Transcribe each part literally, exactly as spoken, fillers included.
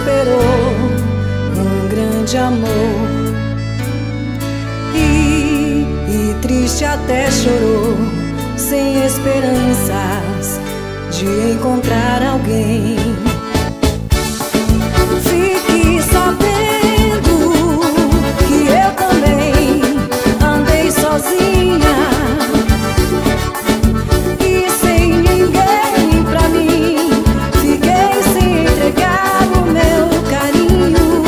esperou um grande amor e, e triste até chorou, sem esperanças de encontrar alguém. Fique sabendo que eu também andei sozinha e sem ninguém pra mim. Fiquei sem entregar o meu carinho.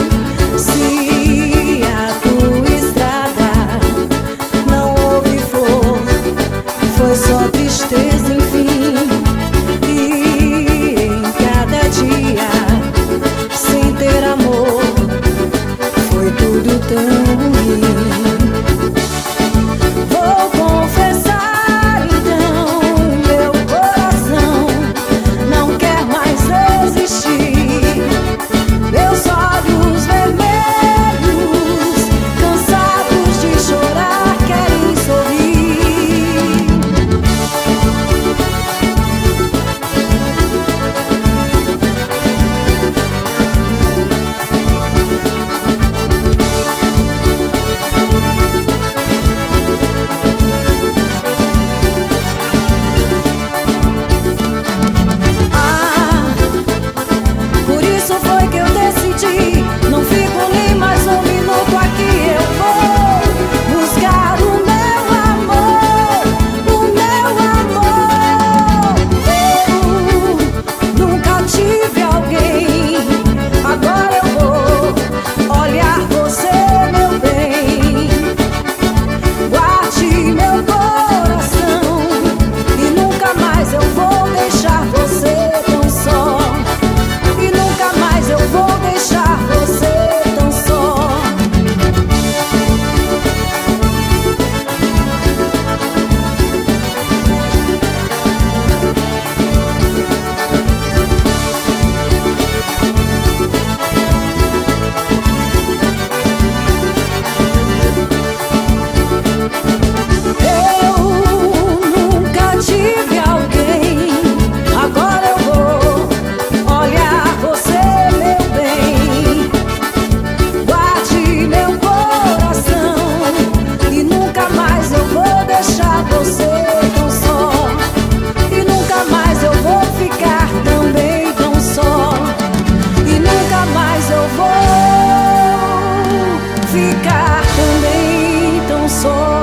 Se a tua estrada não houve flor, foi só tristeza, enfim. E em cada dia sem ter amor foi tudo tão ruim. Vou confessar então, meu coração não quer mais existir. Meus olhos vermelhos, cansados de chorar, querem sorrir. Não fico nem mais um minuto aqui, eu vou buscar o meu amor, o meu amor. Eu nunca tive alguém, agora eu vou olhar você, meu bem. Guarde meu coração e nunca mais eu vou deixar você tão só. E nunca mais eu vou deixar você tão só. Eu nunca tive alguém, agora eu vou olhar você, meu bem. Guarde meu coração e nunca mais eu vou deixar você tão só. E nunca mais eu vou ficar também tão só. E nunca mais eu vou ficar também tão só.